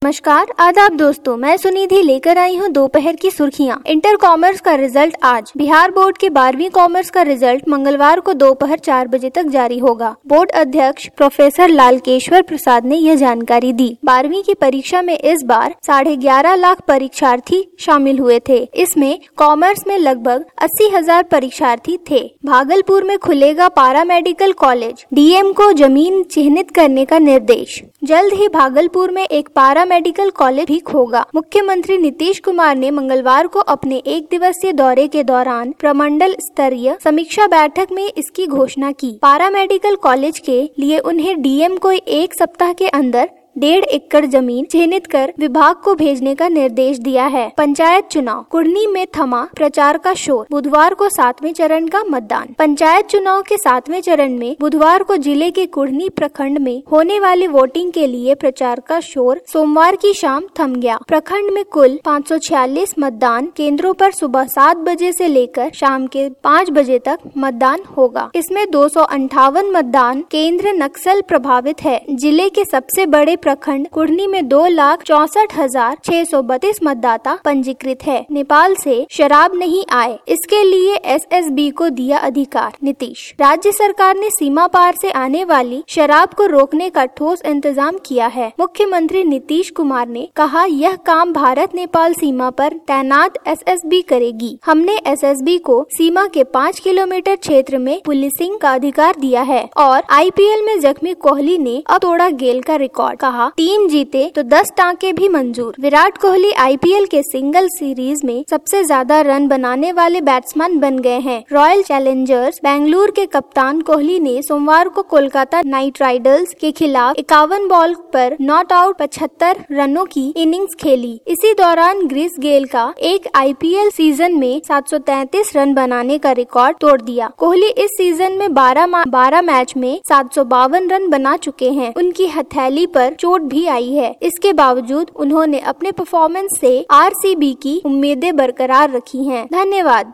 नमस्कार, आदाब दोस्तों, मैं सुनिधि लेकर आई हूँ दोपहर की सुर्खियाँ। इंटर कॉमर्स का रिजल्ट आज। बिहार बोर्ड के 12वीं कॉमर्स का रिजल्ट मंगलवार को दोपहर 4 बजे तक जारी होगा। बोर्ड अध्यक्ष प्रोफेसर लालकेश्वर प्रसाद ने यह जानकारी दी। 12वीं की परीक्षा में इस बार 11.5 लाख परीक्षार्थी शामिल हुए थे। इसमें कॉमर्स में लगभग 80,000 परीक्षार्थी थे। भागलपुर में खुलेगा पारा मेडिकल कॉलेज, डीएम को जमीन चिन्हित करने का निर्देश। जल्द ही भागलपुर में एक पारा मेडिकल कॉलेज भी होगा। मुख्यमंत्री नीतीश कुमार ने मंगलवार को अपने 1 दिवसीय दौरे के दौरान प्रमंडल स्तरीय समीक्षा बैठक में इसकी घोषणा की। पारा मेडिकल कॉलेज के लिए उन्हें डीएम को 1 सप्ताह के अंदर 1.5 एकड़ जमीन चिन्हित कर विभाग को भेजने का निर्देश दिया है। पंचायत चुनाव, कुढ़नी में थमा प्रचार का शोर। बुधवार को 7वें चरण का मतदान। पंचायत चुनाव के 7वें चरण में बुधवार को जिले के कुढ़नी प्रखंड में होने वाली वोटिंग के लिए प्रचार का शोर सोमवार की शाम थम गया। प्रखंड में कुल 546 मतदान केंद्रों पर सुबह 7 बजे से लेकर शाम के 5 बजे तक मतदान होगा। इसमें 258 मतदान केंद्र नक्सल प्रभावित है। जिले के सबसे बड़े प्रखंड कुढ़नी में 2,64,632 मतदाता पंजीकृत है। नेपाल से शराब नहीं आए, इसके लिए एसएसबी को दिया अधिकार। नीतीश, राज्य सरकार ने सीमा पार से आने वाली शराब को रोकने का ठोस इंतजाम किया है। मुख्यमंत्री नीतीश कुमार ने कहा, यह काम भारत नेपाल सीमा पर तैनात एसएसबी करेगी। हमने एसएसबी को सीमा के 5 किलोमीटर क्षेत्र में पुलिसिंग का अधिकार दिया है। और आईपीएल में जख्मी कोहली ने अब तोड़ा गेल का रिकॉर्ड। कहा, टीम जीते तो 10 टांके भी मंजूर। विराट कोहली आईपीएल के सिंगल सीरीज में सबसे ज्यादा रन बनाने वाले बैट्समैन बन गए हैं। रॉयल चैलेंजर्स बेंगलुरु के कप्तान कोहली ने सोमवार को कोलकाता नाइट राइडर्स के खिलाफ 51 बॉल पर नॉट आउट 75 रनों की इनिंग्स खेली। इसी दौरान क्रिस गेल का एक आईपीएल सीजन में 733 रन बनाने का रिकॉर्ड तोड़ दिया। कोहली इस सीजन में 12 मैच में 752 रन बना चुके हैं। उनकी हथेली पर चोट भी आई है। इसके बावजूद उन्होंने अपने परफॉर्मेंस से आरसीबी की उम्मीदें बरकरार रखी हैं। धन्यवाद।